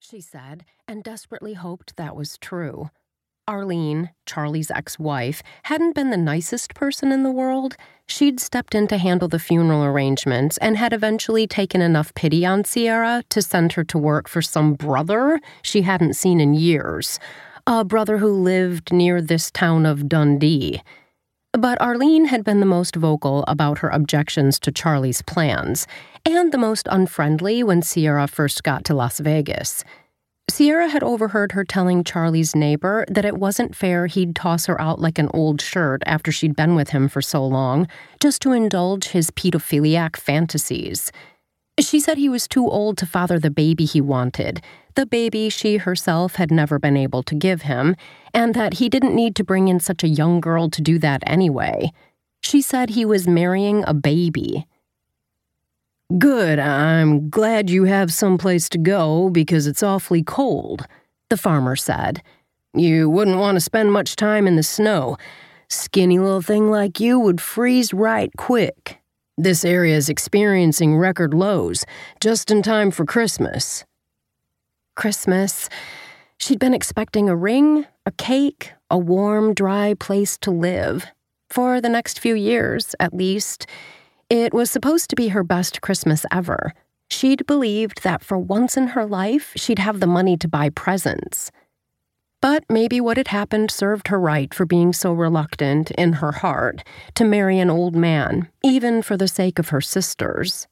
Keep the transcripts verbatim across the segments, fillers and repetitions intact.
she said, and desperately hoped that was true. Arlene, Charlie's ex-wife, hadn't been the nicest person in the world. She'd stepped in to handle the funeral arrangements and had eventually taken enough pity on Sierra to send her to work for some brother she hadn't seen in years, a brother who lived near this town of Dundee. But Arlene had been the most vocal about her objections to Charlie's plans, and the most unfriendly when Sierra first got to Las Vegas. Sierra had overheard her telling Charlie's neighbor that it wasn't fair he'd toss her out like an old shirt after she'd been with him for so long, just to indulge his pedophiliac fantasies. She said he was too old to father the baby he wanted, the baby she herself had never been able to give him, and that he didn't need to bring in such a young girl to do that anyway. She said he was marrying a baby. "Good, I'm glad you have someplace to go because it's awfully cold," the farmer said. "You wouldn't want to spend much time in the snow. Skinny little thing like you would freeze right quick. This area is experiencing record lows, just in time for Christmas." Christmas. She'd been expecting a ring, a cake, a warm, dry place to live. For the next few years, at least. It was supposed to be her best Christmas ever. She'd believed that for once in her life, she'd have the money to buy presents. But maybe what had happened served her right for being so reluctant, in her heart, to marry an old man, even for the sake of her sisters.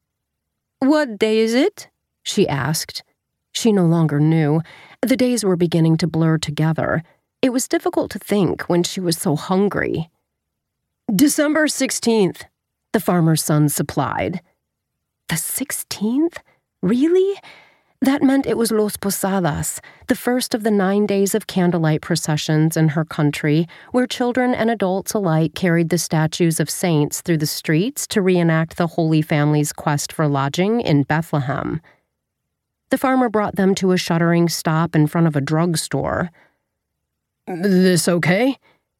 "What day is it?" she asked. She no longer knew. The days were beginning to blur together. It was difficult to think when she was so hungry. "December sixteenth. The farmer's son supplied. The sixteenth? Really? That meant it was Los Posadas, the first of the nine days of candlelight processions in her country, where children and adults alike carried the statues of saints through the streets to reenact the Holy Family's quest for lodging in Bethlehem. The farmer brought them to a shuddering stop in front of a drugstore. "This okay?"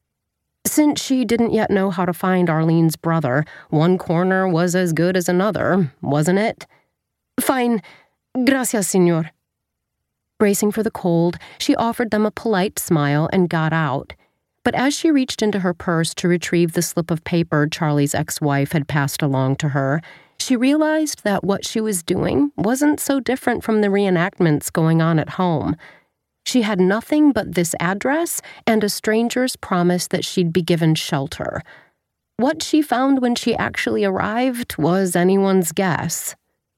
Since she didn't yet know how to find Arlene's brother, one corner was as good as another, wasn't it? "Fine. Gracias, señor." Bracing for the cold, she offered them a polite smile and got out. But as she reached into her purse to retrieve the slip of paper Charlie's ex-wife had passed along to her, she realized that what she was doing wasn't so different from the reenactments going on at home. She had nothing but this address and a stranger's promise that she'd be given shelter. What she found when she actually arrived was anyone's guess.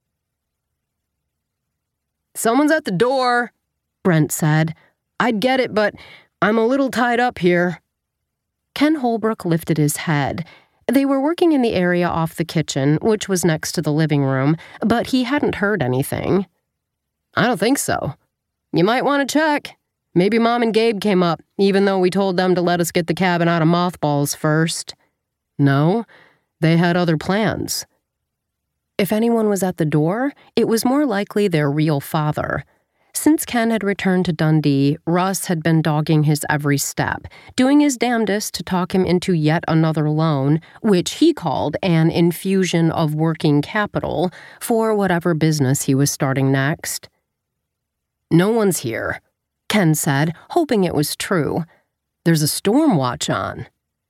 "Someone's at the door," Brent said. "I'd get it, but I'm a little tied up here." Ken Holbrook lifted his head. They were working in the area off the kitchen, which was next to the living room, but he hadn't heard anything. "I don't think so. You might want to check. Maybe Mom and Gabe came up, even though we told them to let us get the cabin out of mothballs first." No, they had other plans. If anyone was at the door, it was more likely their real father. Since Ken had returned to Dundee, Russ had been dogging his every step, doing his damnedest to talk him into yet another loan, which he called an infusion of working capital, for whatever business he was starting next. "No one's here," Ken said, hoping it was true. "There's a storm watch on."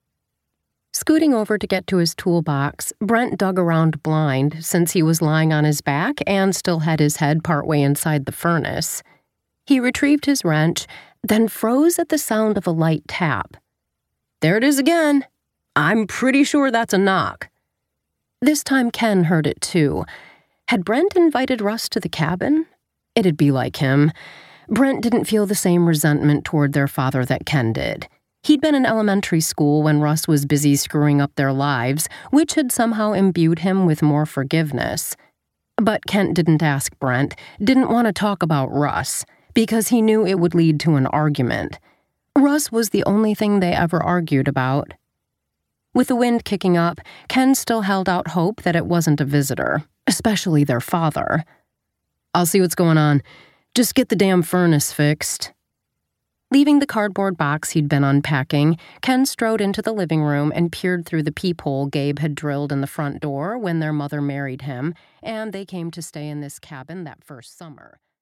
Scooting over to get to his toolbox, Brent dug around blind since he was lying on his back and still had his head partway inside the furnace. He retrieved his wrench, then froze at the sound of a light tap. "There it is again. I'm pretty sure that's a knock." This time Ken heard it too. Had Brent invited Russ to the cabin? It'd be like him. Brent didn't feel the same resentment toward their father that Ken did. He'd been in elementary school when Russ was busy screwing up their lives, which had somehow imbued him with more forgiveness. But Kent didn't ask Brent, didn't want to talk about Russ, because he knew it would lead to an argument. Russ was the only thing they ever argued about. With the wind kicking up, Ken still held out hope that it wasn't a visitor, especially their father. "I'll see what's going on. Just get the damn furnace fixed." Leaving the cardboard box he'd been unpacking, Ken strode into the living room and peered through the peephole Gabe had drilled in the front door when their mother married him, and they came to stay in this cabin that first summer.